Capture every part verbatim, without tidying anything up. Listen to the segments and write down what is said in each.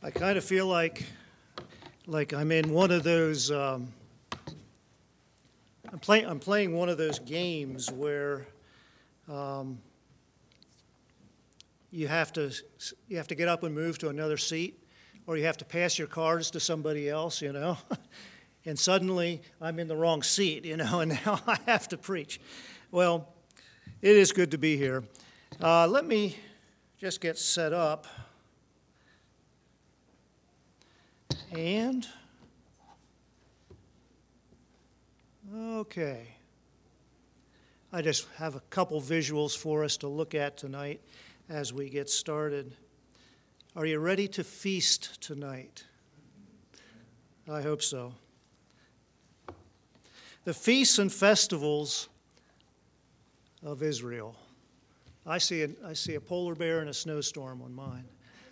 I kind of feel like like I'm in one of those. Um, I'm playing. I'm playing one of those games where um, you have to you have to get up and move to another seat, or you have to pass your cards to somebody else. You know, and suddenly I'm in the wrong seat. You know, and now I have to preach. Well, it is good to be here. Uh, let me just get set up. And, okay, I just have a couple visuals for us to look at tonight as we get started. Are you ready to feast tonight? I hope so. The feasts and festivals of Israel. I see a, I see a polar bear and a snowstorm on mine.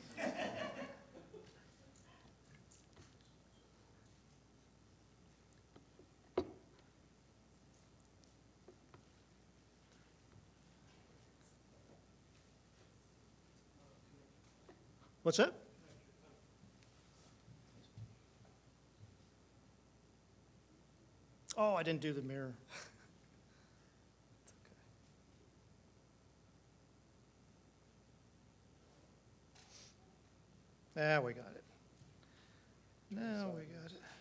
What's that? Oh, I didn't do the mirror. Now we got it. Now we got it.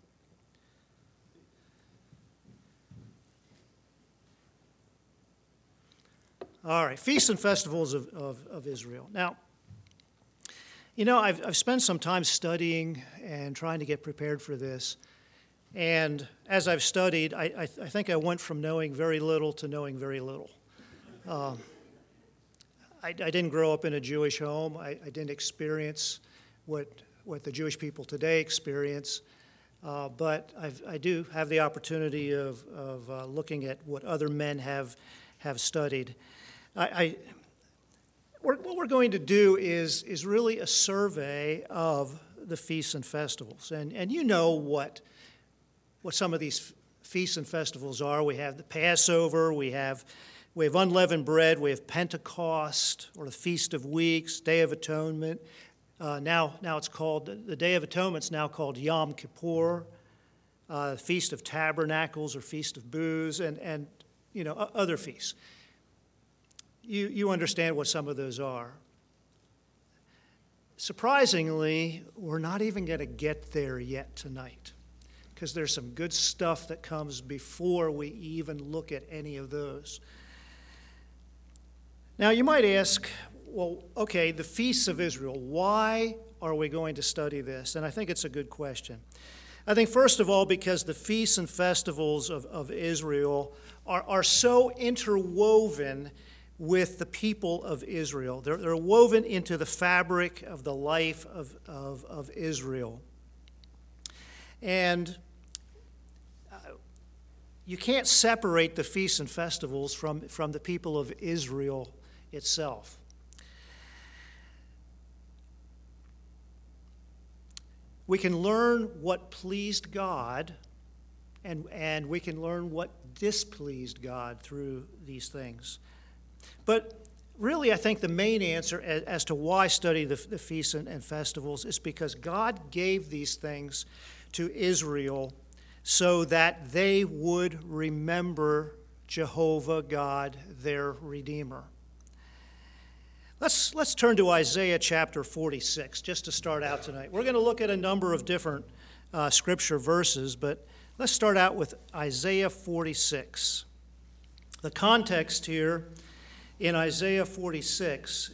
All right, feasts and festivals of, of, of Israel. Now, you know, I've, I've spent some time studying and trying to get prepared for this. And as I've studied, I, I, I think I went from knowing very little to knowing very little. Um, I, I didn't grow up in a Jewish home. I, I didn't experience what, what the Jewish people today experience. Uh, but I've, I do have the opportunity of, of uh, looking at what other men have, have studied. I... I What we're going to do is, is really a survey of the feasts and festivals. And, and you know what, what some of these feasts and festivals are. We have the Passover, we have, we have unleavened bread, we have Pentecost, or the Feast of Weeks, Day of Atonement. Uh, now, now it's called, the Day of Atonement's now called Yom Kippur, uh, Feast of Tabernacles or Feast of Booths, and, and you know, other feasts. You, you understand what some of those are. Surprisingly, we're not even going to get there yet tonight, because there's some good stuff that comes before we even look at any of those. Now, you might ask, well, okay, the feasts of Israel, why are we going to study this? And I think it's a good question. I think, first of all, because the feasts and festivals of, of Israel are, are so interwoven with the people of Israel. They're, they're woven into the fabric of the life of, of, of Israel. And uh, you can't separate the feasts and festivals from, from the people of Israel itself. We can learn what pleased God, and, and we can learn what displeased God through these things. But really, I think the main answer as, as to why study the, the feasts and, and festivals is because God gave these things to Israel so that they would remember Jehovah God, their Redeemer. Let's, let's turn to Isaiah chapter forty-six, just to start out tonight. We're going to look at a number of different uh, scripture verses, but let's start out with Isaiah forty-six. The context here in Isaiah forty-six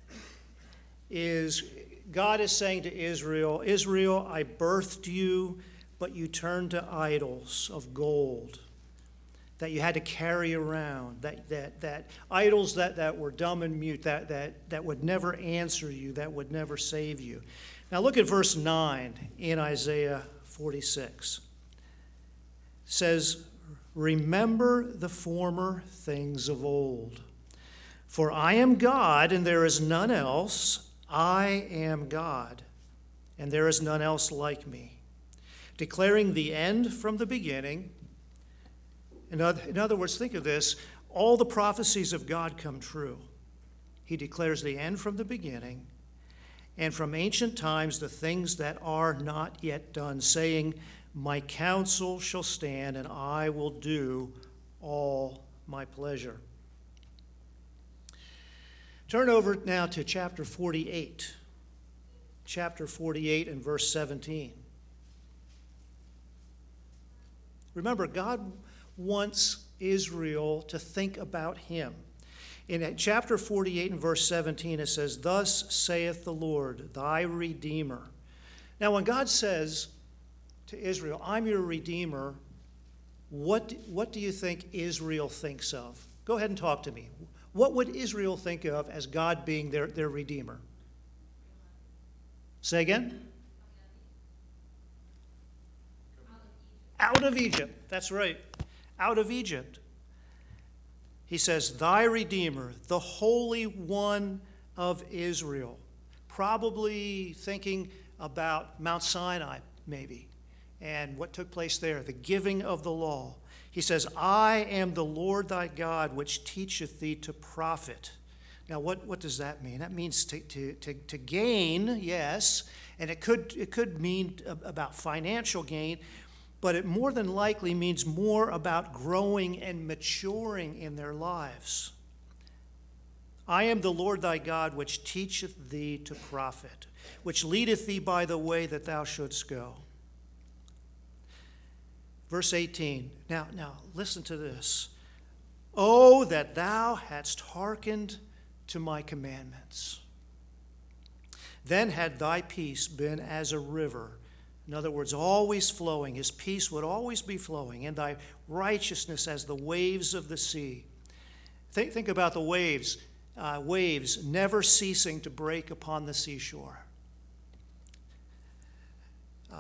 is God is saying to Israel, Israel, I birthed you, but you turned to idols of gold that you had to carry around, that that that idols that, that were dumb and mute, that, that, that would never answer you, that would never save you. Now look at verse nine in Isaiah forty-six. It says, remember the former things of old. For I am God, and there is none else. I am God, and there is none else like me, declaring the end from the beginning. In other, in other words, think of this. All the prophecies of God come true. He declares the end from the beginning, and from ancient times the things that are not yet done, saying, my counsel shall stand, and I will do all my pleasure. Turn over now to chapter forty-eight. Chapter forty-eight and verse seventeen. Remember, God wants Israel to think about him. In chapter forty-eight and verse seventeen, it says, thus saith the Lord, thy Redeemer. Now, when God says to Israel, I'm your Redeemer, what, what do you think Israel thinks of? Go ahead and talk to me. What would Israel think of as God being their, their Redeemer? Say again? Out of Egypt. That's right. Out of Egypt. He says, thy Redeemer, the Holy One of Israel. Probably thinking about Mount Sinai, maybe, and what took place there, the giving of the law. He says, I am the Lord thy God, which teacheth thee to profit. Now, what, what does that mean? That means to, to, to, to gain, yes, and it could, it could mean about financial gain, but it more than likely means more about growing and maturing in their lives. I am the Lord thy God, which teacheth thee to profit, which leadeth thee by the way that thou shouldst go. Verse eighteen. Now, now listen to this. Oh, that thou hadst hearkened to my commandments. Then had thy peace been as a river. In other words, always flowing. His peace would always be flowing, and thy righteousness as the waves of the sea. Think, think about the waves. Uh, waves never ceasing to break upon the seashore. Uh,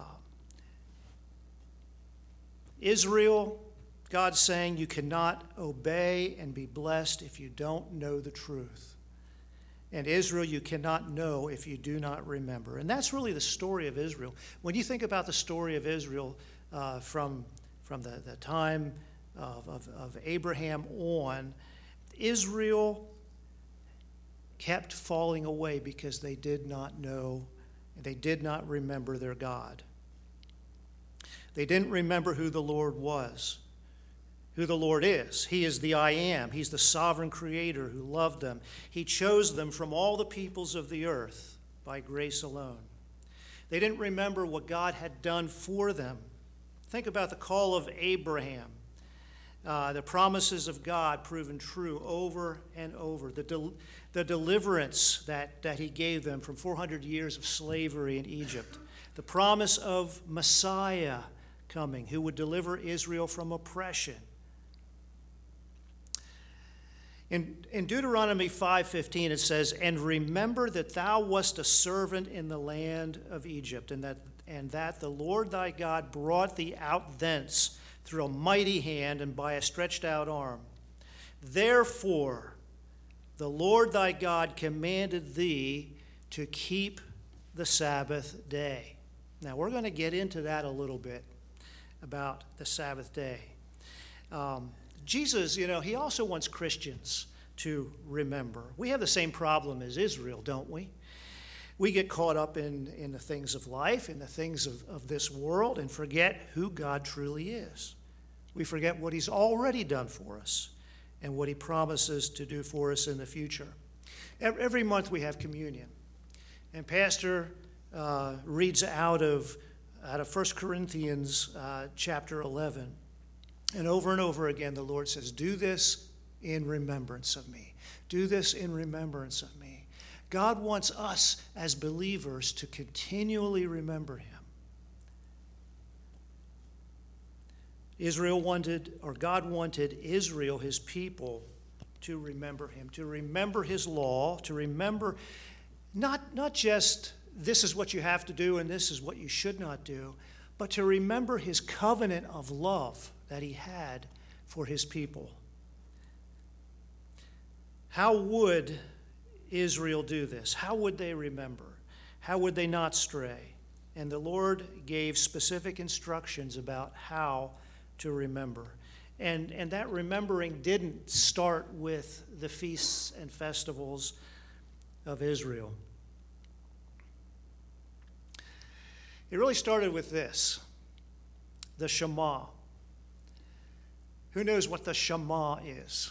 Israel, God's saying you cannot obey and be blessed if you don't know the truth. And Israel, you cannot know if you do not remember. And that's really the story of Israel. When you think about the story of Israel uh, from, from the, the time of, of, of Abraham on, Israel kept falling away because they did not know, they did not remember their God. They didn't remember who the Lord was, who the Lord is. He is the I Am. He's the sovereign creator who loved them. He chose them from all the peoples of the earth by grace alone. They didn't remember what God had done for them. Think about the call of Abraham, uh, the promises of God proven true over and over, the, del- the deliverance that, that he gave them from four hundred years of slavery in Egypt, the promise of Messiah coming who would deliver Israel from oppression. In, in Deuteronomy five fifteen, it says, and remember that thou wast a servant in the land of Egypt, and that, and that the Lord thy God brought thee out thence through a mighty hand and by a stretched out arm. Therefore, the Lord thy God commanded thee to keep the Sabbath day. Now, we're going to get into that a little bit about the Sabbath day. Um, Jesus, you know, he also wants Christians to remember. We have the same problem as Israel, don't we? We get caught up in, in the things of life, in the things of, of this world, and forget who God truly is. We forget what he's already done for us and what he promises to do for us in the future. Every month we have communion, and Pastor uh, reads out of, out of First Corinthians uh, chapter eleven. And over and over again, the Lord says, do this in remembrance of me. Do this in remembrance of me. God wants us as believers to continually remember him. Israel wanted, or God wanted Israel, his people, to remember him, to remember his law, to remember not, not just this is what you have to do and this is what you should not do, but to remember his covenant of love that he had for his people. How would Israel do this? How would they remember? How would they not stray? And the Lord gave specific instructions about how to remember. And, and that remembering didn't start with the feasts and festivals of Israel. It really started with this, the Shema. Who knows what the Shema is?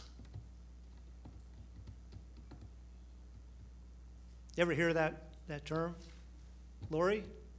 You ever hear that, that term? Lori?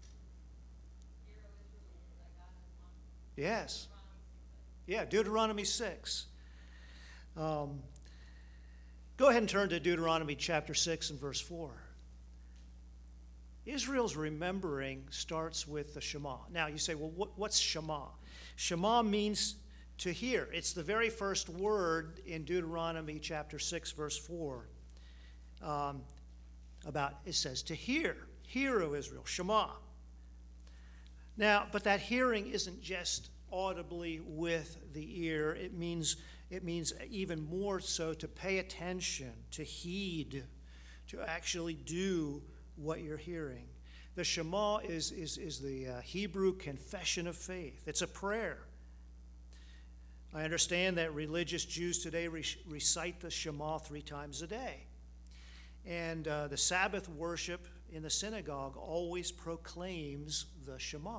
Yes. Yeah, Deuteronomy six. Um, go ahead and turn to Deuteronomy chapter six and verse four. Israel's remembering starts with the Shema. Now, you say, well, what, what's Shema? Shema means to hear. It's the very first word in Deuteronomy chapter six, verse four. Um, about, it says, to hear. Hear, O Israel, Shema. Now, but that hearing isn't just audibly with the ear. It means, it means even more so to pay attention, to heed, to actually do what you're hearing. The Shema is, is, is the uh, Hebrew confession of faith. It's a prayer. I understand that religious Jews today re- recite the Shema three times a day. And uh, the Sabbath worship in the synagogue always proclaims the Shema.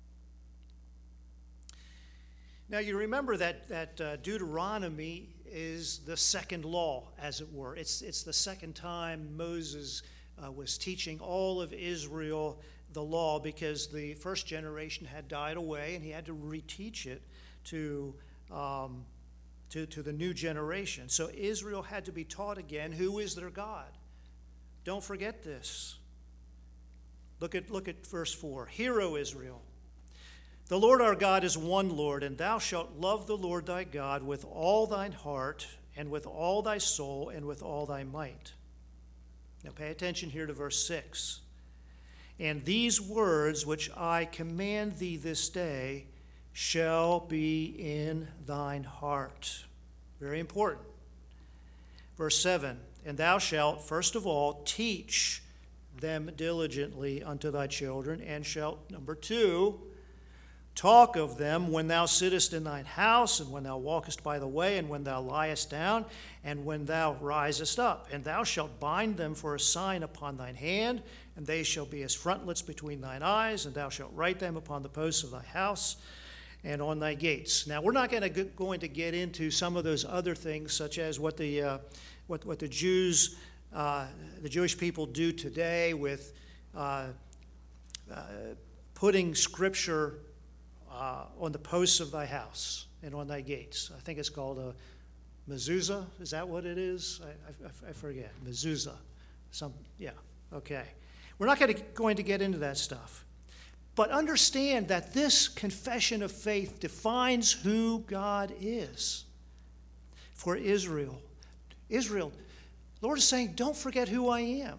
Now, you remember that, that uh, Deuteronomy is the second law, as it were. It's, it's the second time Moses uh, was teaching all of Israel the law, because the first generation had died away, and he had to reteach it to, um, to, to the new generation. So Israel had to be taught again who is their God. Don't forget this. Look at, look at verse four. Hear, O Israel, the Lord our God is one Lord, and thou shalt love the Lord thy God with all thine heart, and with all thy soul, and with all thy might. Now pay attention here to verse six. And these words which I command thee this day shall be in thine heart. Very important. Verse seven. And thou shalt, first of all, teach them diligently unto thy children, and shalt, number two, talk of them when thou sittest in thine house, and when thou walkest by the way, and when thou liest down, and when thou risest up. And thou shalt bind them for a sign upon thine hand, and they shall be as frontlets between thine eyes, and thou shalt write them upon the posts of thy house and on thy gates. Now, we're not going to, going to get into some of those other things, such as what the uh, what, what the Jews, uh, the Jewish people do today with uh, uh, putting Scripture uh, on the posts of thy house and on thy gates. I think it's called a mezuzah. Is that what it is? I, I, I forget. Mezuzah. Some, yeah, okay. We're not going to, going to get into that stuff. But understand that this confession of faith defines who God is for Israel. Israel, the Lord is saying, don't forget who I am.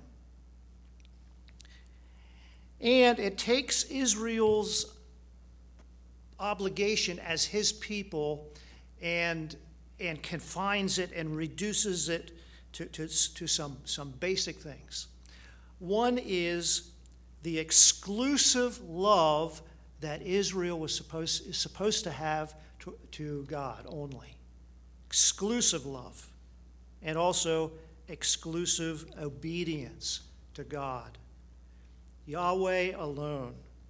And it takes Israel's obligation as his people and, and confines it and reduces it to, to, to some, some basic things. One is the exclusive love that Israel was supposed, is supposed to have to, to God only. Exclusive love. And also exclusive obedience to God. Yahweh alone.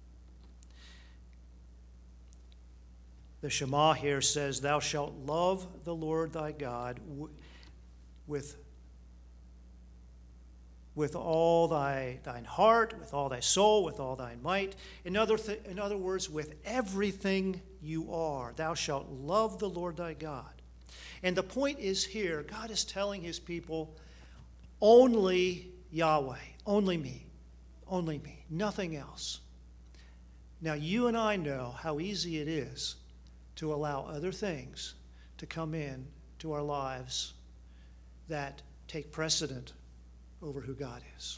The Shema here says, thou shalt love the Lord thy God with, with all thy, thine heart, with all thy soul, with all thy might. In other, th- in other words, with everything you are. Thou shalt love the Lord thy God. And the point is here, God is telling his people, only Yahweh, only me, only me, nothing else. Now, you and I know how easy it is to allow other things to come in to our lives that take precedent over who God is.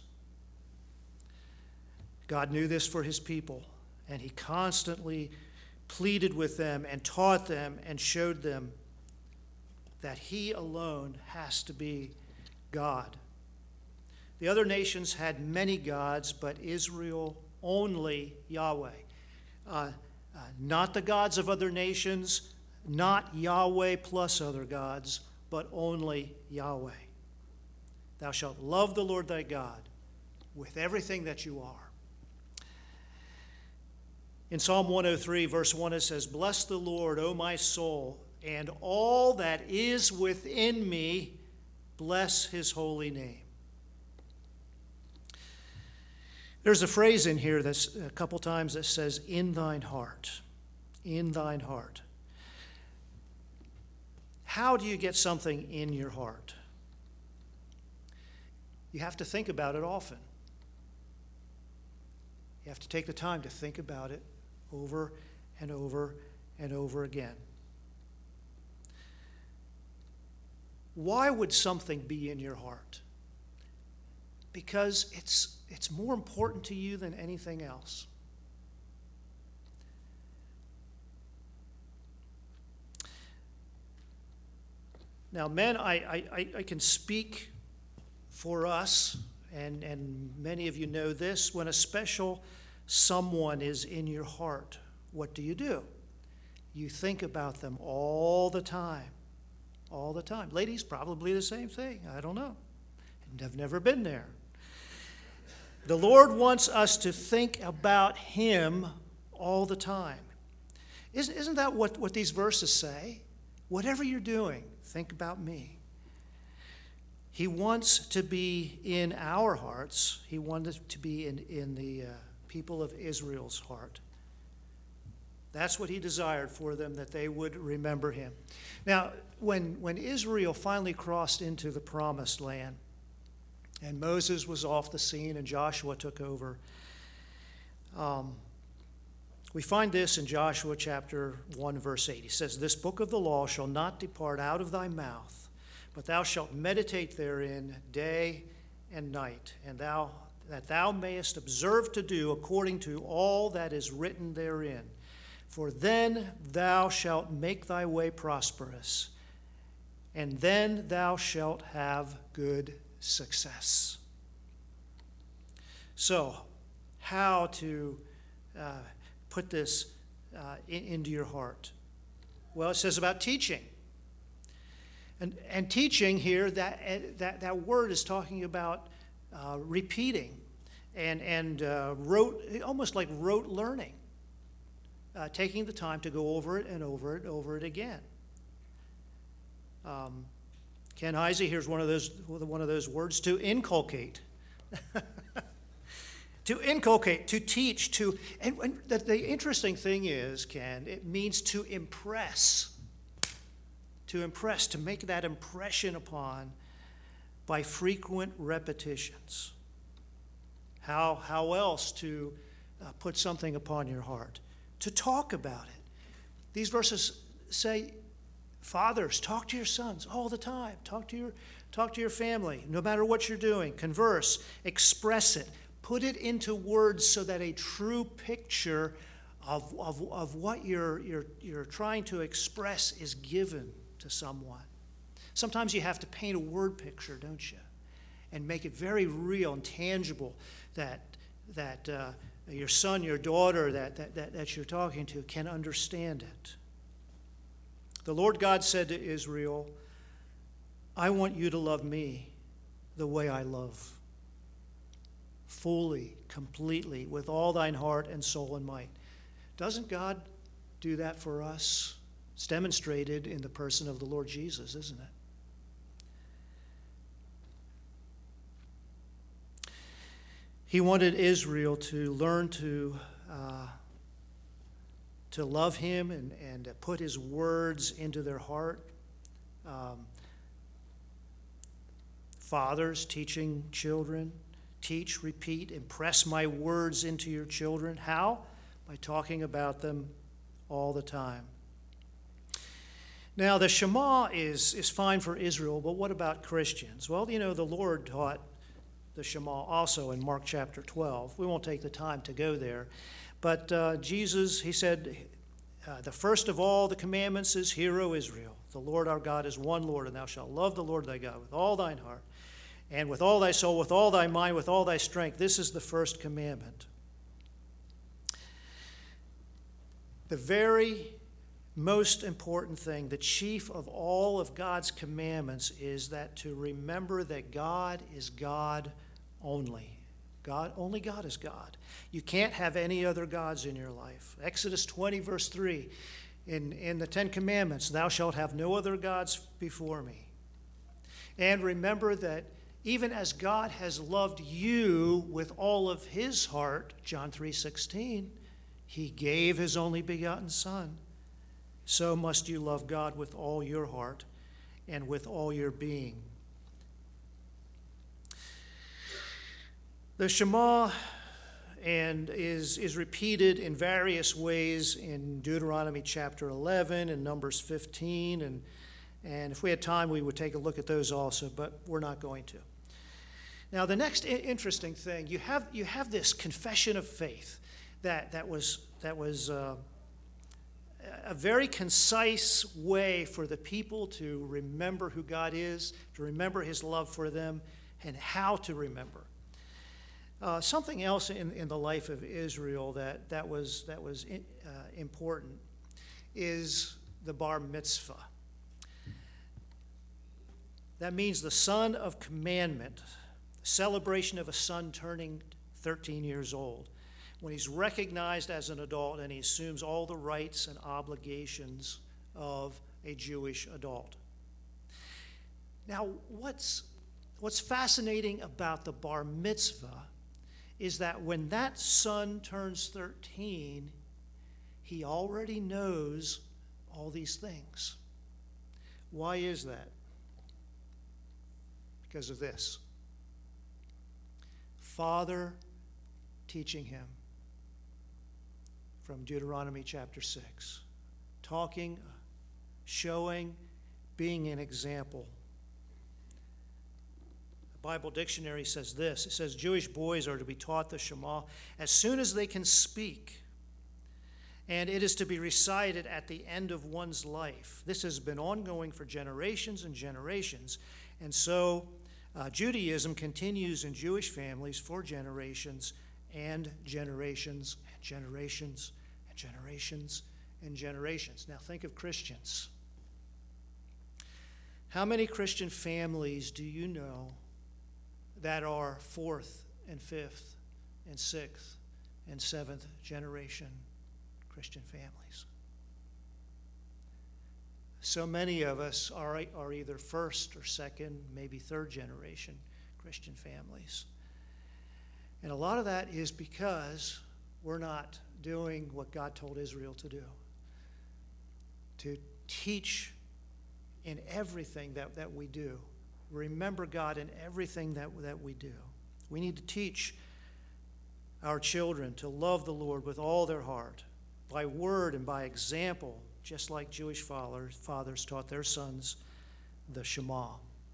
God knew this for his people, and he constantly pleaded with them and taught them and showed them that he alone has to be God. The other nations had many gods, but Israel only Yahweh. Uh, uh, not the gods of other nations, not Yahweh plus other gods, but only Yahweh. Thou shalt love the Lord thy God with everything that you are. In Psalm one oh three, verse one, it says, "Bless the Lord, O my soul, and all that is within me, bless his holy name." There's a phrase in here that's a couple times that says, "in thine heart," in thine heart. How do you get something in your heart? You have to think about it often. You have to take the time to think about it over and over and over again. Why would something be in your heart? Because it's, it's more important to you than anything else. Now, men, I, I, I can speak for us, and, and many of you know this. When a special someone is in your heart, what do you do? You think about them all the time. All the time. Ladies, probably the same thing. I don't know. I've never been there. The Lord wants us to think about him all the time. Isn't, isn't that what, what these verses say? Whatever you're doing, think about me. He wants to be in our hearts. He wanted to be in, in the uh, people of Israel's heart. That's what he desired for them, that they would remember him. Now, when, when Israel finally crossed into the promised land, and Moses was off the scene and Joshua took over, um, we find this in Joshua chapter one, verse eight. He says, "This book of the law shall not depart out of thy mouth, but thou shalt meditate therein day and night, and thou that thou mayest observe to do according to all that is written therein. For then thou shalt make thy way prosperous, and then thou shalt have good success." So, how to uh, put this uh, in, into your heart? Well, it says about teaching. And, and teaching here, that, that, that word is talking about uh, repeating and, and uh, rote, almost like rote learning. Uh, taking the time to go over it and over it, over it again. Um, Ken Heisey, here's one of those one of those words: to inculcate, to inculcate, to teach, to. And, and the, the interesting thing is, Ken, it means to impress, to impress, to make that impression upon by frequent repetitions. How how else to uh, put something upon your heart? To talk about it. These verses say, fathers, talk to your sons all the time. Talk to your, talk to your family, no matter what you're doing. Converse, express it. Put it into words so that a true picture of, of, of what you're, you're, you're trying to express is given to someone. Sometimes you have to paint a word picture, don't you? And make it very real and tangible that, that uh, your son, your daughter that, that, that, that you're talking to can understand it. The Lord God said to Israel, "I want you to love me the way I love, fully, completely, with all thine heart and soul and might." Doesn't God do that for us? It's demonstrated in the person of the Lord Jesus, isn't it? He wanted Israel to learn to uh, to love him and, and put his words into their heart. Um, fathers teaching children, teach, repeat, impress my words into your children. How? By talking about them all the time. Now, the Shema is, is fine for Israel, but what about Christians? Well, you know, the Lord taught the Shema also in Mark chapter twelve. We won't take the time to go there. But uh, Jesus, he said, uh, the first of all the commandments is, "Hear, O Israel, the Lord our God is one Lord, and thou shalt love the Lord thy God with all thine heart, and with all thy soul, with all thy mind, with all thy strength." This is the first commandment. The very most important thing, the chief of all of God's commandments, is that to remember that God is God only. God, only God is God. You can't have any other gods in your life. Exodus twenty, verse three, in, in the Ten Commandments, thou shalt have no other gods before me. And remember that even as God has loved you with all of his heart, John three sixteen, he gave his only begotten Son. So must you love God with all your heart and with all your being. The Shema and is, is repeated in various ways in Deuteronomy chapter eleven and Numbers fifteen. And, and if we had time, we would take a look at those also, but we're not going to. Now, the next I- interesting thing, you have, you have this confession of faith that, that was, that was uh, a very concise way for the people to remember who God is, to remember his love for them, and how to remember. Uh, something else in, in the life of Israel that, that was, that was in, uh, important is the bar mitzvah. That means the son of commandment, the celebration of a son turning thirteen years old, when he's recognized as an adult and he assumes all the rights and obligations of a Jewish adult. Now, what's, what's fascinating about the bar mitzvah is that when that son turns thirteen, he already knows all these things. Why is that? Because of this. Father teaching him from Deuteronomy chapter six, talking, showing, being an example. Bible Dictionary says this. It says Jewish boys are to be taught the Shema as soon as they can speak, and it is to be recited at the end of one's life. This has been ongoing for generations and generations, and so uh, Judaism continues in Jewish families for generations and generations and generations and generations and generations. Now think of Christians. How many Christian families do you know that are fourth and fifth and sixth and seventh generation Christian families? So many of us are, are either first or second, maybe third generation Christian families. And a lot of that is because we're not doing what God told Israel to do, to teach in everything that, that we do. Remember God in everything that, that we do. We need to teach our children to love the Lord with all their heart, by word and by example, just like Jewish fathers, fathers taught their sons the Shema.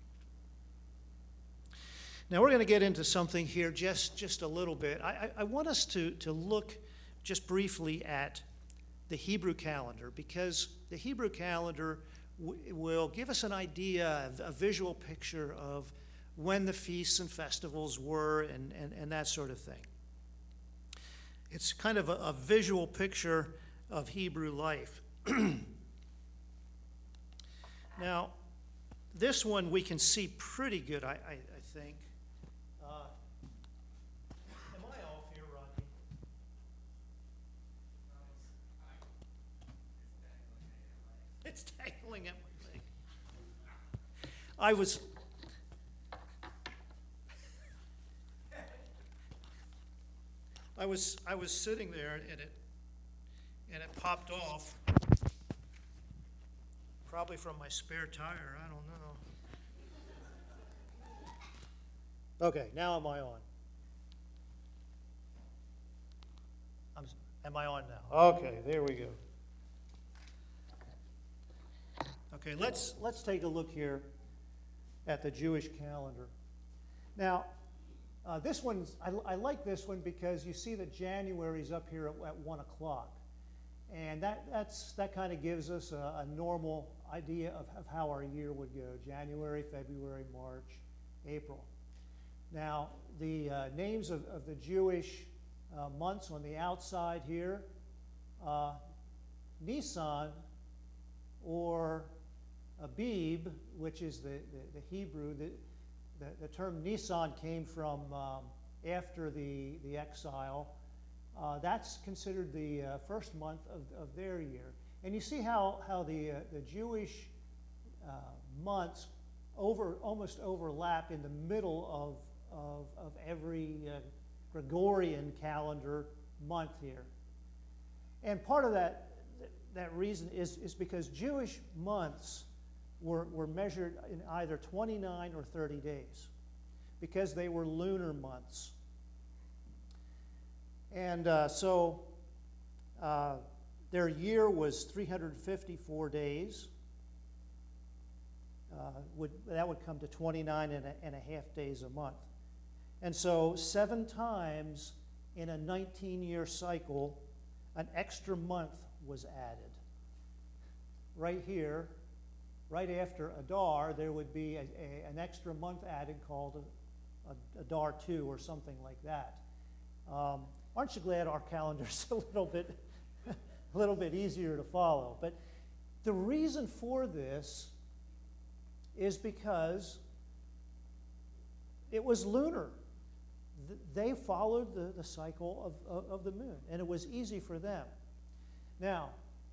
Now we're going to get into something here just, just a little bit. I, I, I want us to, to look just briefly at the Hebrew calendar, because the Hebrew calendar will give us an idea, a visual picture of when the feasts and festivals were and, and, and that sort of thing. It's kind of a, a visual picture of Hebrew life. Now, this one we can see pretty good, I, I, I think. Uh, am I off here, Rocky? It's dangling at my leg. I was... I was I was sitting there and it and it popped off. Probably from my spare tire, I don't know. Okay, now am I on? I'm, am I on now? Okay, there we go. Okay, let's let's take a look here at the Jewish calendar. Now, uh, this one's I, I like this one because you see that January's up here at, at one o'clock, and that that's that kind of gives us a, a normal idea of, of how our year would go: January, February, March, April. Now, the uh, names of, of the Jewish uh, months on the outside here, uh, Nisan, or Abib, which is the, the, the Hebrew. The, the, the term Nisan came from um, after the, the exile. Uh, that's considered the uh, first month of, of their year. And you see how, how the, uh, the Jewish uh, months over, almost overlap in the middle of, of, of every uh, Gregorian calendar month here. And part of that, that reason is, is because Jewish months were, were measured in either twenty-nine or thirty days, because they were lunar months. And uh, so uh, their year was three hundred fifty-four days. Uh, would, that would come to twenty-nine and a, and a half days a month. And so seven times in a nineteen-year cycle, an extra month was added. Right here, right after Adar, there would be a, a, an extra month added called a, a, Adar two or something like that. Um, aren't you glad our calendar's a little bit, a little bit easier to follow? But the reason for this is because it was lunar. They followed the, the cycle of, of, of the moon, and it was easy for them. Now,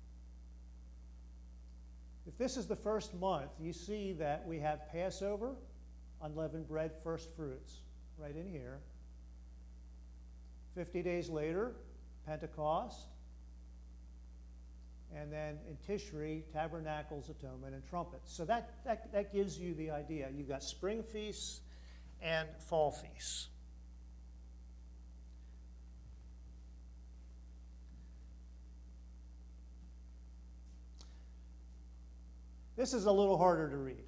if this is the first month, you see that we have Passover, unleavened bread, first fruits, right in here. Fifty days later, Pentecost. And then in Tishri, Tabernacles, Atonement, and Trumpets. So that, that, that gives you the idea. You've got spring feasts and fall feasts. This is a little harder to read.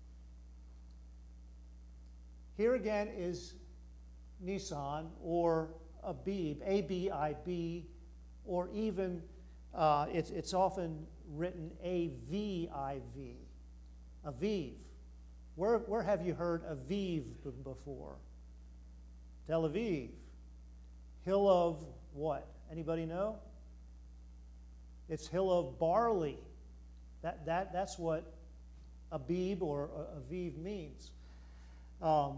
Here again is Nisan, or Abib, A B I B, or even, uh, it's, it's often written A V I V, Aviv. Where, where have you heard Aviv before? Tel Aviv. Hill of what? Anybody know? It's hill of barley. That, that, that's what Abib or Aviv means. Um,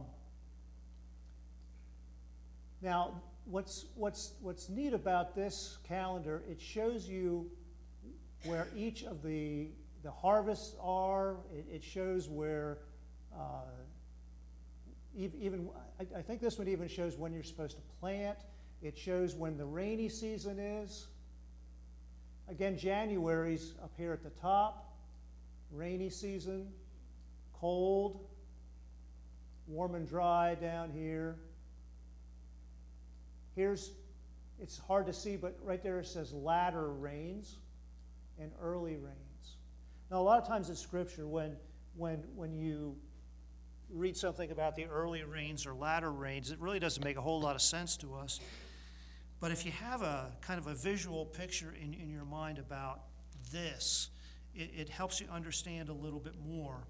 now, what's, what's, what's neat about this calendar, it shows you where each of the, the harvests are. It, it shows where, uh, even, I, I think this one even shows when you're supposed to plant. It shows when the rainy season is. Again, January's up here at the top. Rainy season, cold, warm and dry down here. Here's, it's hard to see, but right there it says latter rains and early rains. Now, a lot of times in Scripture, when, when, when you read something about the early rains or latter rains, it really doesn't make a whole lot of sense to us. But if you have a kind of a visual picture in, in your mind about this, it, it helps you understand a little bit more.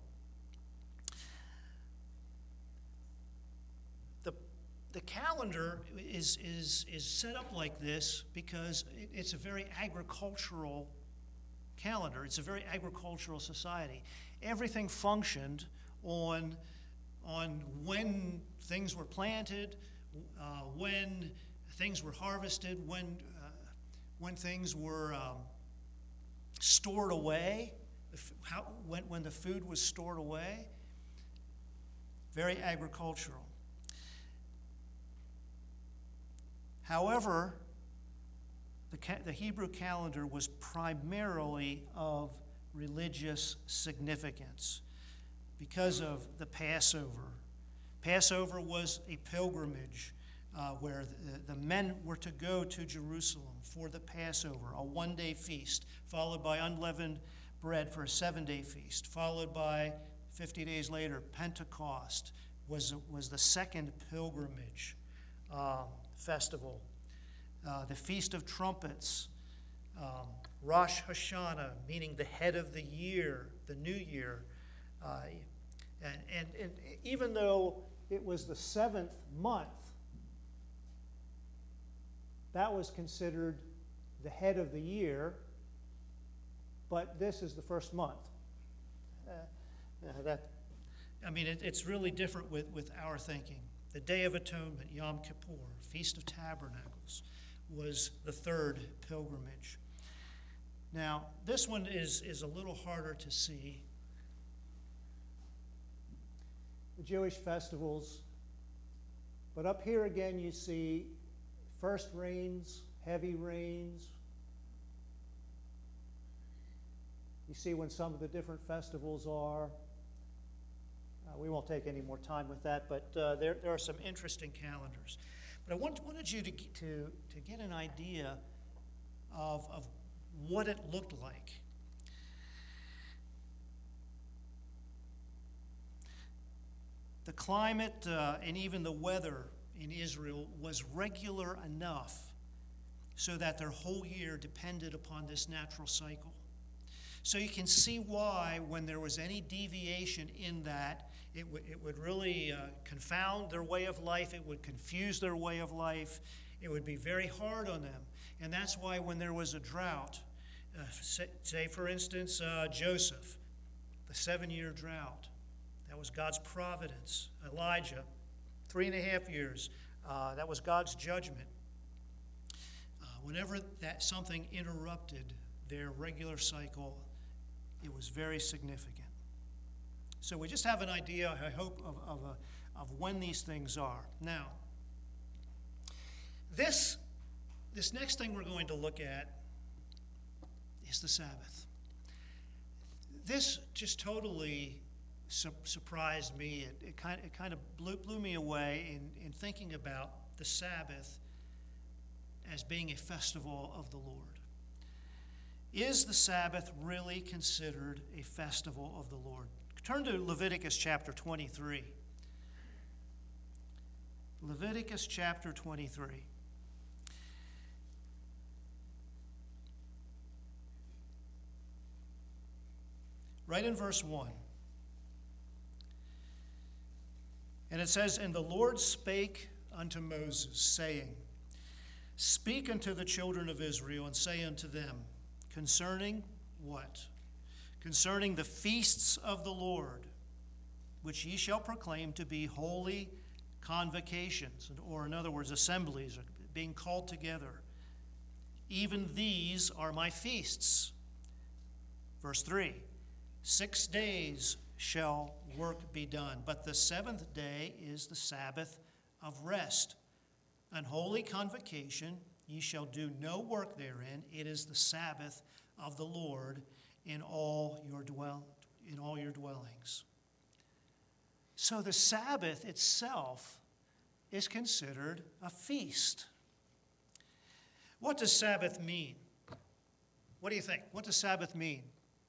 The, the calendar is, is, is set up like this because it, it's a very agricultural calendar. It's a very agricultural society. Everything functioned on, on when things were planted, uh, when things were harvested, when, uh, when things were um, stored away, how, when, when the food was stored away. Very agricultural. However, the, ca- the Hebrew calendar was primarily of religious significance because of the Passover. Passover was a pilgrimage. Uh, where the, the men were to go to Jerusalem for the Passover, a one-day feast, followed by unleavened bread for a seven-day feast, followed by, fifty days later, Pentecost was, was the second pilgrimage um, festival. Uh, the Feast of Trumpets, um, Rosh Hashanah, meaning the head of the year, the new year. Uh, and, and, and even though it was the seventh month, that was considered the head of the year, but this is the first month. Uh, uh, that, I mean, it, it's really different with, with our thinking. The Day of Atonement, Yom Kippur, Feast of Tabernacles, was the third pilgrimage. Now, this one is, is a little harder to see. The Jewish festivals. But up here again you see first rains, heavy rains. You see when some of the different festivals are. Uh, we won't take any more time with that, but uh, there, there are some interesting calendars. But I want, wanted you to, to, to get an idea of, of what it looked like. The climate uh, and even the weather in Israel was regular enough so that their whole year depended upon this natural cycle. So you can see why when there was any deviation in that, it, w- it would really uh, confound their way of life. It would confuse their way of life. It would be very hard on them. And that's why when there was a drought, uh, say, say for instance, uh, Joseph, the seven-year drought, that was God's providence. Elijah, three and a half years, uh, that was God's judgment. Uh, whenever that something interrupted their regular cycle, it was very significant. So we just have an idea, I hope, of, of, a, of when these things are. Now, this, this next thing we're going to look at is the Sabbath. This just totally su- surprised me. It, it, kind, it kind of blew, blew me away in, in thinking about the Sabbath as being a festival of the Lord. Is the Sabbath really considered a festival of the Lord? Turn to Leviticus chapter twenty-three. Leviticus chapter twenty-three. Right in verse one. And it says, "And the Lord spake unto Moses, saying, Speak unto the children of Israel, and say unto them, concerning what? Concerning the feasts of the Lord, which ye shall proclaim to be holy convocations, or in other words, assemblies, being called together. Even these are my feasts." Verse three, "Six days shall work be done, but the seventh day is the Sabbath of rest. An holy convocation, ye shall do no work therein. It is the Sabbath of the Lord in all your dwell in all your dwellings." So the Sabbath itself is considered a feast. What does Sabbath mean? What do you think? What does Sabbath mean?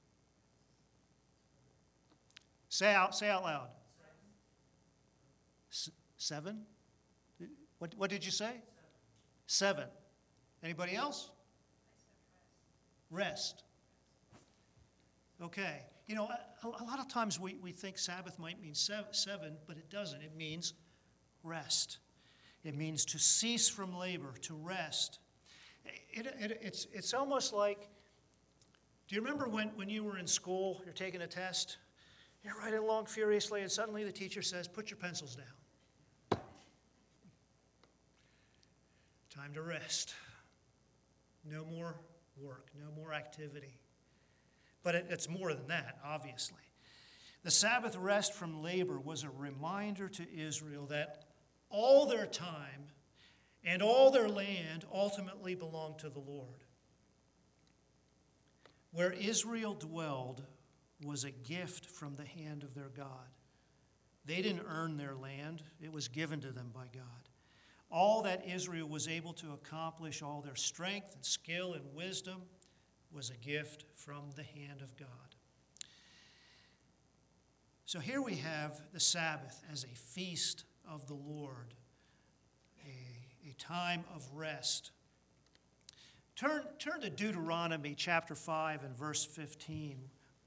Say out, say out loud. S- seven? What, what did you say? Seven. Seven. Anybody else? Rest. Okay. You know, a, a lot of times we, we think Sabbath might mean seven, seven, but it doesn't. It means rest. It means to cease from labor, to rest. It, it, it's, it's almost like, do you remember when, when you were in school, you're taking a test, you're writing along furiously, and suddenly the teacher says, "Put your pencils down. Time to rest. No more work, no more activity." But it, it's more than that, obviously. The Sabbath rest from labor was a reminder to Israel that all their time and all their land ultimately belonged to the Lord. Where Israel dwelled was a gift from the hand of their God. They didn't earn their land. It was given to them by God. All that Israel was able to accomplish, all their strength and skill and wisdom, was a gift from the hand of God. So here we have the Sabbath as a feast of the Lord, a, a time of rest. Turn, turn to Deuteronomy chapter five and verse fifteen.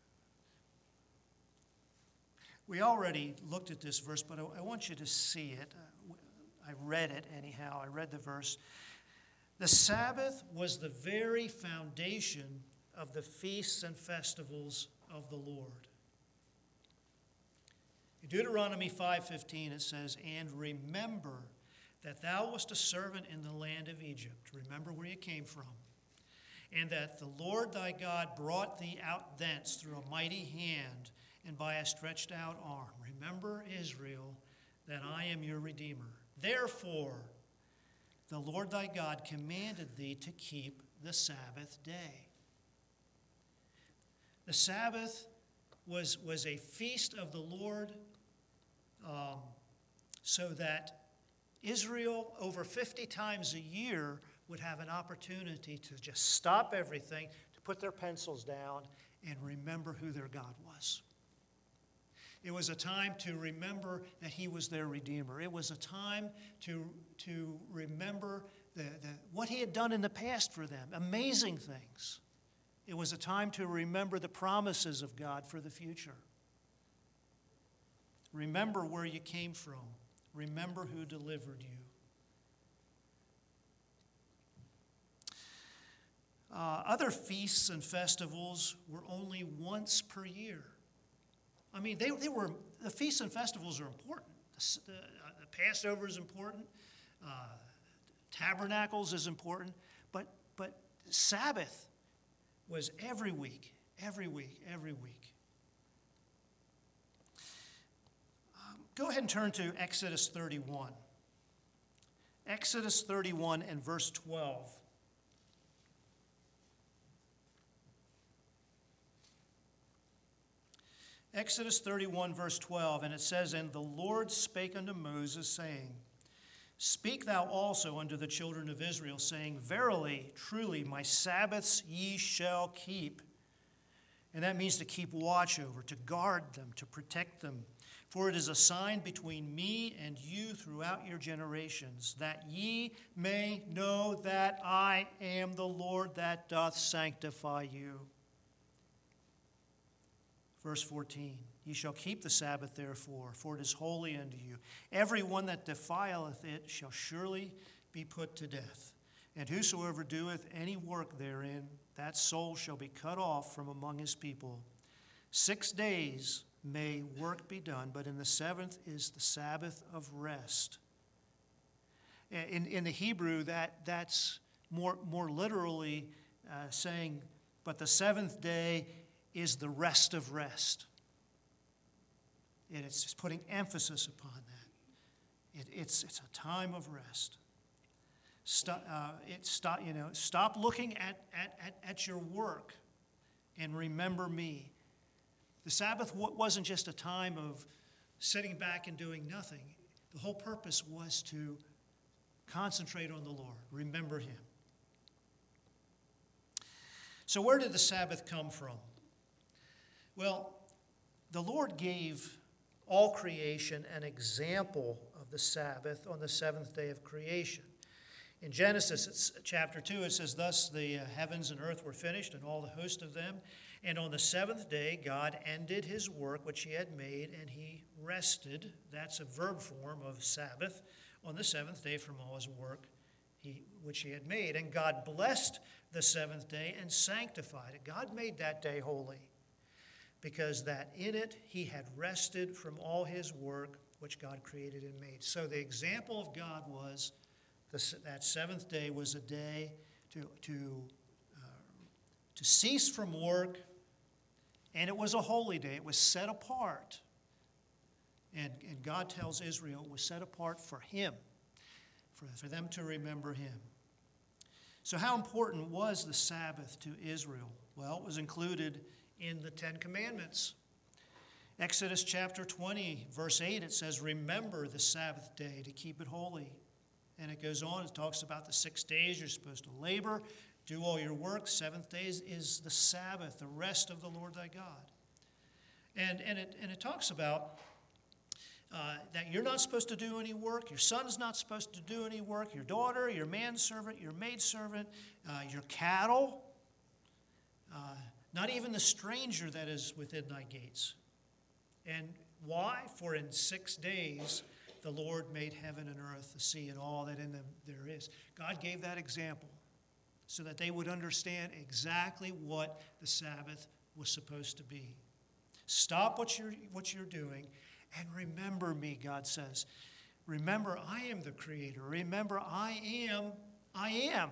We already looked at this verse, but I, I want you to see it. Uh, I read it anyhow. I read the verse. "The Sabbath was the very foundation of the feasts and festivals of the Lord." In Deuteronomy five fifteen it says, "And remember that thou wast a servant in the land of Egypt." Remember where you came from. "And that the Lord thy God brought thee out thence through a mighty hand and by a stretched out arm. Remember, Israel, that I am your Redeemer. Therefore, the Lord thy God commanded thee to keep the Sabbath day." The Sabbath was, was a feast of the Lord, um, so that Israel, over fifty times a year, would have an opportunity to just stop everything, to put their pencils down, and remember who their God was. It was a time to remember that he was their Redeemer. It was a time to, to remember the, the, what he had done in the past for them, amazing things. It was a time to remember the promises of God for the future. Remember where you came from. Remember who delivered you. Uh, other feasts and festivals were only once per year. I mean, they, they were, the feasts and festivals are important. The, the, uh, the Passover is important. Uh, Tabernacles is important. But, but Sabbath was every week, every week, every week. Um, go ahead and turn to Exodus thirty-one. Exodus thirty-one and verse twelve. Exodus thirty-one, verse twelve, and it says, "And the Lord spake unto Moses, saying, Speak thou also unto the children of Israel, saying, Verily, truly, my Sabbaths ye shall keep." And that means to keep watch over, to guard them, to protect them. "For it is a sign between me and you throughout your generations, that ye may know that I am the Lord that doth sanctify you." Verse fourteen, "Ye shall keep the Sabbath therefore, for it is holy unto you. Every one that defileth it shall surely be put to death. And whosoever doeth any work therein, that soul shall be cut off from among his people. Six days may work be done, but in the seventh is the Sabbath of rest." In, in the Hebrew, that, that's more, more literally uh, saying, but the seventh day is the rest of rest. And it's just putting emphasis upon that. It, it's, it's a time of rest. Stop, uh, it stop, you know, stop looking at, at, at, at your work and remember me. The Sabbath wasn't just a time of sitting back and doing nothing. The whole purpose was to concentrate on the Lord, remember him. So where did the Sabbath come from? Well, the Lord gave all creation an example of the Sabbath on the seventh day of creation. In Genesis it's chapter two, it says, "Thus the heavens and earth were finished, and all the host of them. And on the seventh day God ended his work which he had made, and he rested." That's a verb form of Sabbath. "On the seventh day from all his work he, which he had made. And God blessed the seventh day and sanctified it." God made that day holy, because that in it he had rested from all his work which God created and made. So the example of God was the, that seventh day was a day to, to, uh, to cease from work, and it was a holy day. It was set apart. And, and God tells Israel it was set apart for him, for, for them to remember him. So how important was the Sabbath to Israel? Well, it was included in the Ten Commandments. Exodus chapter twenty, verse eight, it says, "Remember the Sabbath day to keep it holy." And it goes on, it talks about the six days you're supposed to labor, do all your work. Seventh day is the Sabbath, the rest of the Lord thy God. And, and, it, and it talks about uh, that you're not supposed to do any work, your son's not supposed to do any work, your daughter, your manservant, your maidservant, uh, your cattle, uh, not even the stranger that is within thy gates. And why? For in six days the Lord made heaven and earth, the sea, and all that in them there is. God gave that example so that they would understand exactly what the Sabbath was supposed to be. Stop what you're, what you're doing And remember me, God says. Remember, I am the Creator. Remember, I am, I am.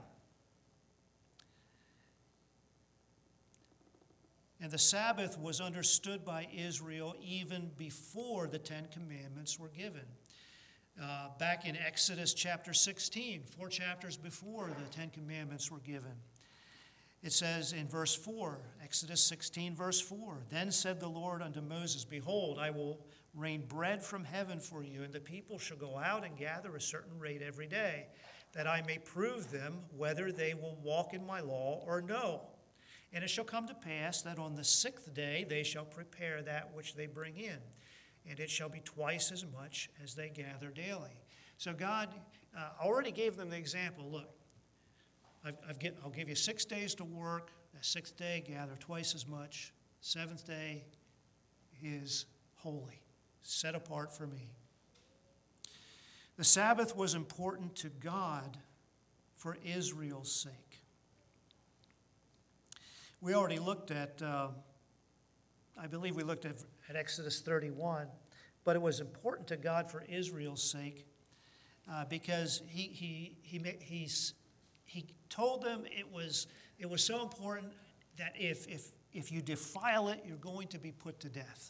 And the Sabbath was understood by Israel even before the Ten Commandments were given. Uh, back in Exodus chapter sixteen, four chapters before the Ten Commandments were given. It says in verse four, Exodus sixteen, verse four, "Then said the Lord unto Moses, Behold, I will rain bread from heaven for you, and the people shall go out and gather a certain rate every day, that I may prove them whether they will walk in my law or no. And it shall come to pass that on the sixth day they shall prepare that which they bring in, and it shall be twice as much as they gather daily." So God uh, already gave them the example. Look, I've, I've get, I'll give you six days to work. The sixth day, gather twice as much. Seventh day is holy, set apart for me. The Sabbath was important to God for Israel's sake. We already looked at, uh, I believe we looked at, at Exodus thirty-one, but it was important to God for Israel's sake uh, because he he he he's he told them it was it was so important that if if if you defile it, you're going to be put to death.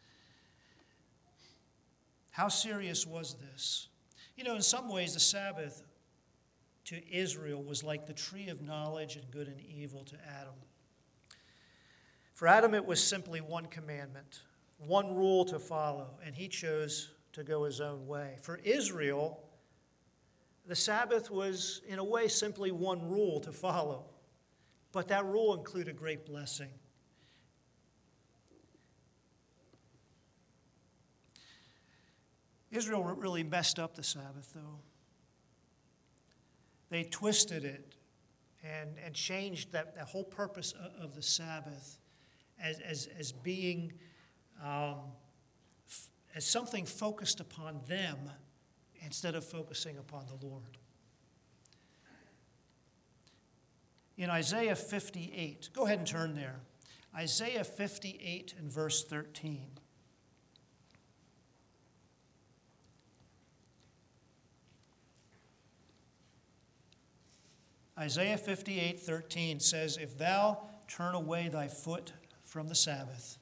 How serious was this? You know, in some ways, the Sabbath to Israel was like the tree of knowledge and good and evil to Adam. For Adam, it was simply one commandment, one rule to follow, and he chose to go his own way. For Israel, the Sabbath was, in a way, simply one rule to follow, but that rule included great blessing. Israel really messed up the Sabbath, though. They twisted it and, and changed that, that whole purpose of, of the Sabbath as, as, as being um, f- as something focused upon them instead of focusing upon the Lord. In Isaiah fifty-eight, go ahead and turn there. Isaiah fifty-eight and verse thirteen. Isaiah fifty-eight thirteen says, "If thou turn away thy foot from the Sabbath,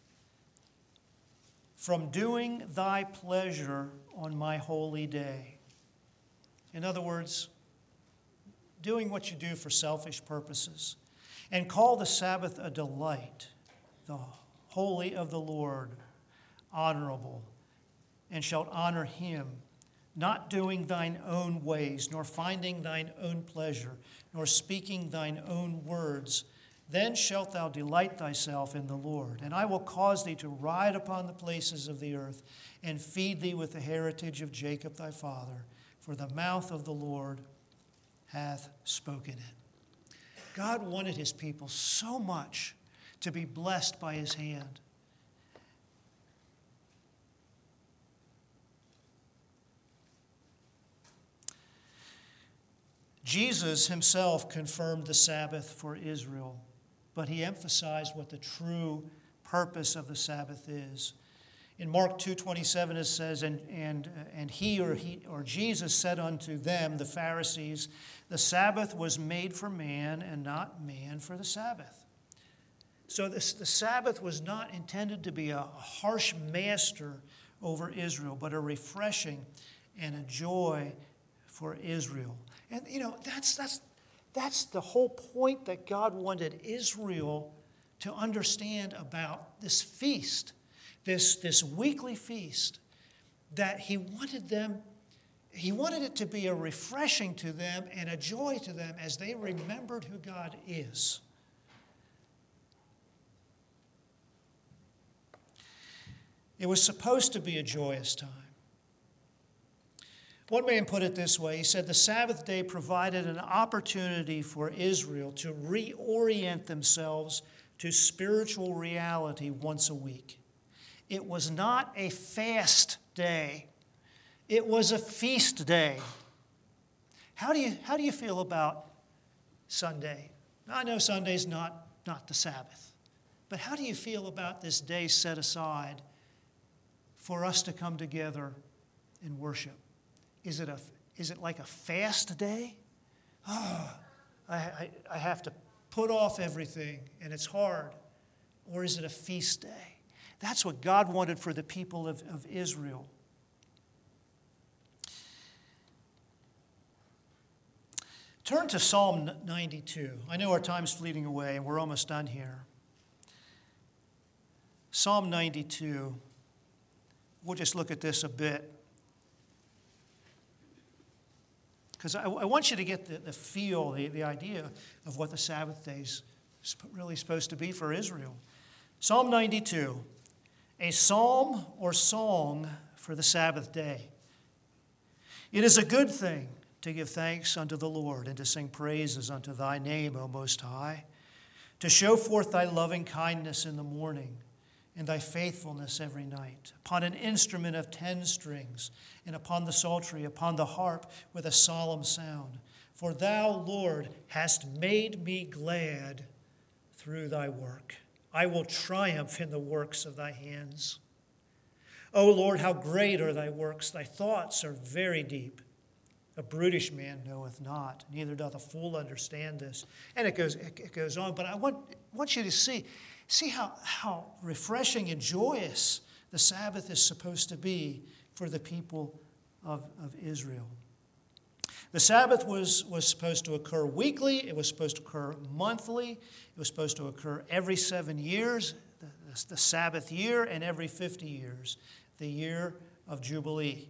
from doing thy pleasure on my holy day." In other words, doing what you do for selfish purposes, "and call the Sabbath a delight, the holy of the Lord, honorable, and shalt honor him, not doing thine own ways, nor finding thine own pleasure, nor speaking thine own words, then shalt thou delight thyself in the Lord. And I will cause thee to ride upon the places of the earth, and feed thee with the heritage of Jacob thy father, for the mouth of the Lord hath spoken it." God wanted his people so much to be blessed by his hand. Jesus himself confirmed the Sabbath for Israel, but he emphasized what the true purpose of the Sabbath is. In Mark two twenty-seven it says, and, and, and he or he or Jesus said unto them, the Pharisees, "The Sabbath was made for man, and not man for the Sabbath." So this, the Sabbath was not intended to be a harsh master over Israel, but a refreshing and a joy for Israel. And, you know, that's, that's, that's the whole point that God wanted Israel to understand about this feast, this, this weekly feast, that he wanted them, he wanted it to be a refreshing to them and a joy to them as they remembered who God is. It was supposed to be a joyous time. One man put it this way. He said, the Sabbath day provided an opportunity for Israel to reorient themselves to spiritual reality once a week. It was not a fast day. It was a feast day. How do you, how do you feel about Sunday? Now, I know Sunday's not, not the Sabbath, but how do you feel about this day set aside for us to come together and worship? Is it a is it like a fast day? Oh, I, I, I have to put off everything and it's hard. Or is it a feast day? That's what God wanted for the people of, of Israel. Turn to Psalm ninety-two. I know our time's fleeting away and we're almost done here. Psalm ninety-two. We'll just look at this a bit. Because I, I want you to get the, the feel, the, the idea of what the Sabbath day is really supposed to be for Israel. Psalm ninety-two, a psalm or song for the Sabbath day. It is a good thing to give thanks unto the Lord and to sing praises unto thy name, O Most High, to show forth thy loving kindness in the morning and thy faithfulness every night, upon an instrument of ten strings, and upon the psaltery, upon the harp with a solemn sound. For thou, Lord, hast made me glad through thy work. I will triumph in the works of thy hands. O Lord, how great are thy works! Thy thoughts are very deep. A brutish man knoweth not, neither doth a fool understand this. And it goes, it goes on, but I want, want you to see, see how, how refreshing and joyous the Sabbath is supposed to be for the people of, of Israel. The Sabbath was, was supposed to occur weekly. It was supposed to occur monthly. It was supposed to occur every seven years, the, the, the Sabbath year, and every fifty years, the year of Jubilee.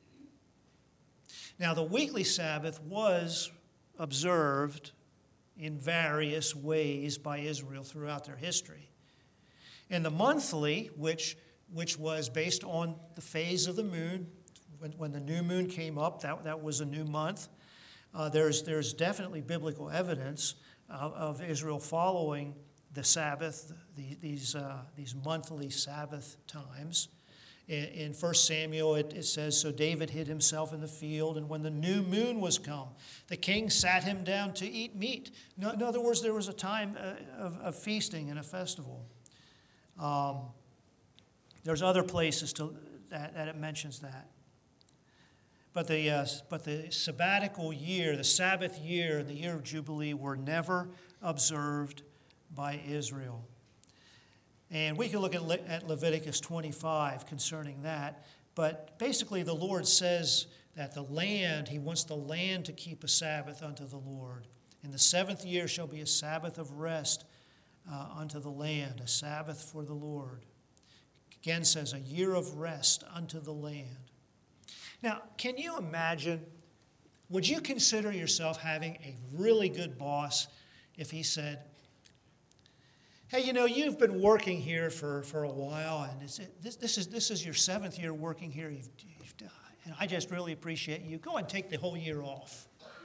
Now, the weekly Sabbath was observed in various ways by Israel throughout their history. And the monthly, which, which was based on the phase of the moon, when, when the new moon came up, that, that was a new month. Uh, there's, there's definitely biblical evidence of, of Israel following the Sabbath, the, these, uh, these monthly Sabbath times. In First Samuel, it, it says, so David hid himself in the field, and when the new moon was come, the king sat him down to eat meat. No, in other words, there was a time of, of feasting and a festival. Um, there's other places to, that, that it mentions that. But the, uh, but the sabbatical year, the Sabbath year, and the year of Jubilee were never observed by Israel. And we can look at, Le- at Leviticus twenty-five concerning that. But basically the Lord says that the land, he wants the land to keep a Sabbath unto the Lord. In the seventh year shall be a Sabbath of rest uh, unto the land, a Sabbath for the Lord. Again says a year of rest unto the land. Now, can you imagine, would you consider yourself having a really good boss if he said, hey, you know, you've been working here for, for a while, and it's, this, this, is, this is your seventh year working here, you've, you've, and I just really appreciate you. Go and take the whole year off.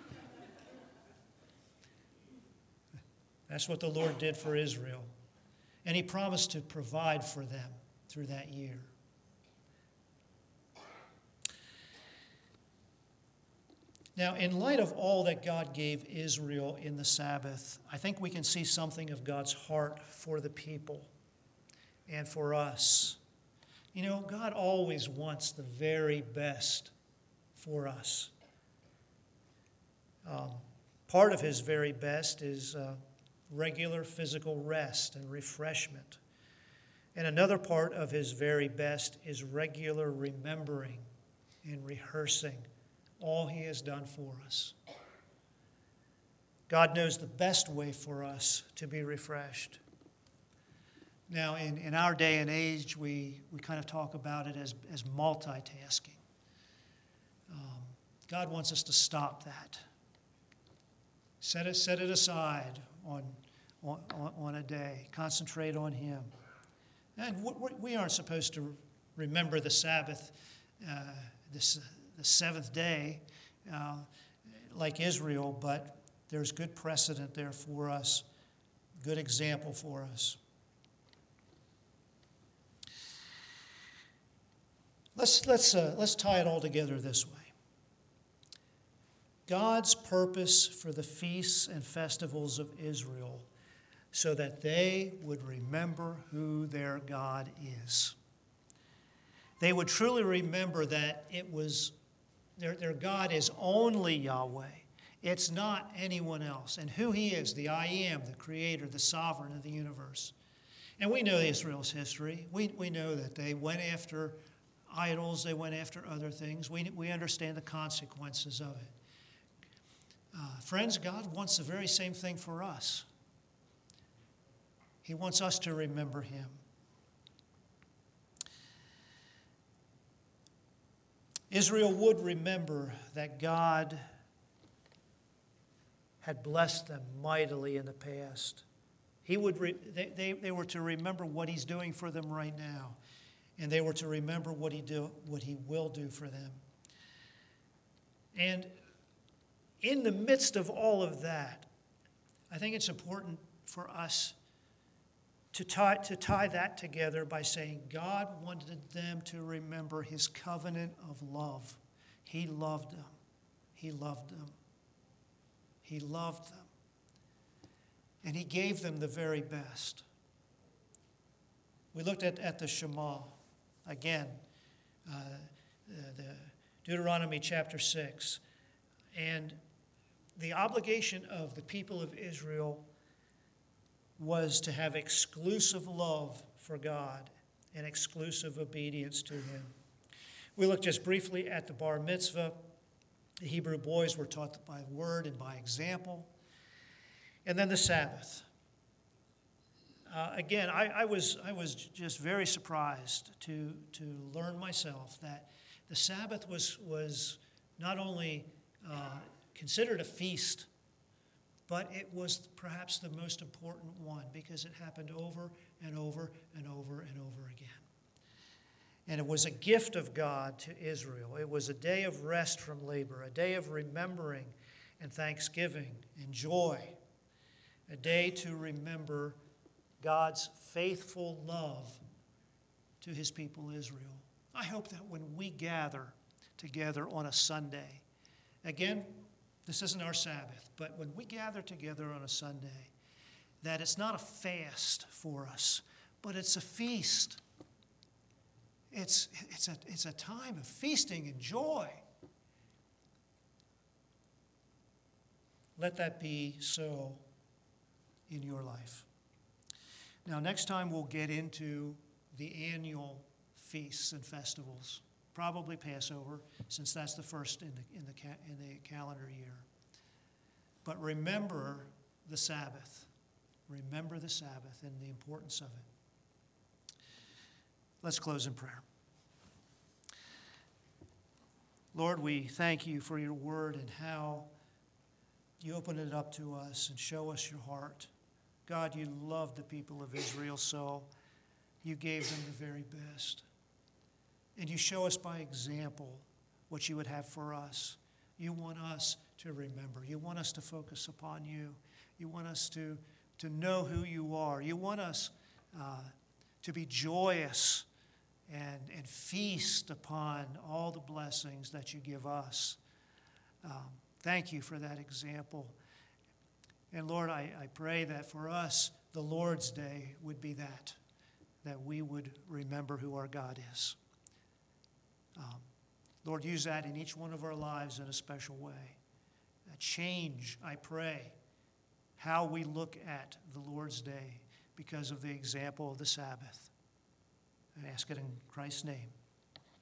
That's what the Lord did for Israel. And he promised to provide for them through that year. Now, in light of all that God gave Israel in the Sabbath, I think we can see something of God's heart for the people and for us. You know, God always wants the very best for us. Um, part of his very best is uh, regular physical rest and refreshment. And another part of his very best is regular remembering and rehearsing all he has done for us. God knows the best way for us to be refreshed. Now, in, in our day and age, we, we kind of talk about it as, as multitasking. Um, God wants us to stop that. Set it, set it aside on, on, on a day. Concentrate on him. And we aren't supposed to remember the Sabbath, uh, this the seventh day, uh, like Israel, but there's good precedent there for us, good example for us. Let's, let's, uh, let's tie it all together this way. God's purpose for the feasts and festivals of Israel so that they would remember who their God is. they would truly remember that it was their, their God is only Yahweh. It's not anyone else. And who he is, the I am, the creator, the sovereign of the universe. And we know Israel's history. We, we know that they went after idols. They went after other things. We, we understand the consequences of it. Uh, friends, God wants the very same thing for us. He wants us to remember him. Israel would remember that God had blessed them mightily in the past. He would re- they, they, they were to remember what he's doing for them right now. And they were to remember what he do, what he will do for them. And in the midst of all of that, I think it's important for us to tie, to tie that together by saying God wanted them to remember his covenant of love. He loved them. He loved them. He loved them. And he gave them the very best. We looked at, at the Shema again, uh, the, the Deuteronomy chapter six. And the obligation of the people of Israel was to have exclusive love for God and exclusive obedience to him. We looked just briefly at the bar mitzvah. The Hebrew boys were taught by word and by example. And then the Sabbath. Uh, again, I, I was I was just very surprised to to learn myself that the Sabbath was was not only uh, considered a feast, but it was perhaps the most important one because it happened over and over and over and over again. And it was a gift of God to Israel. It was a day of rest from labor, a day of remembering and thanksgiving and joy, a day to remember God's faithful love to his people Israel. I hope that when we gather together on a Sunday, again, this isn't our Sabbath, but when we gather together on a Sunday, that it's not a fast for us, but it's a feast. It's, it's, a, it's a time of feasting and joy. Let that be so in your life. Now, next time we'll get into the annual feasts and festivals, probably Passover, since that's the first in the, in the, ca- in the calendar year. But remember the Sabbath. Remember the Sabbath and the importance of it. Let's close in prayer. Lord, we thank you for your word and how you open it up to us and show us your heart. God, you loved the people of Israel so you gave them the very best. And you show us by example what you would have for us. You want us to remember. You want us to focus upon you. You want us to, to know who you are. You want us uh, to be joyous and, and feast upon all the blessings that you give us. Um, thank you for that example. And Lord, I, I pray that for us, the Lord's Day would be that, that we would remember who our God is. Um, Lord, use that in each one of our lives in a special way. Uh, change, I pray, how we look at the Lord's Day because of the example of the Sabbath. I ask it in Christ's name.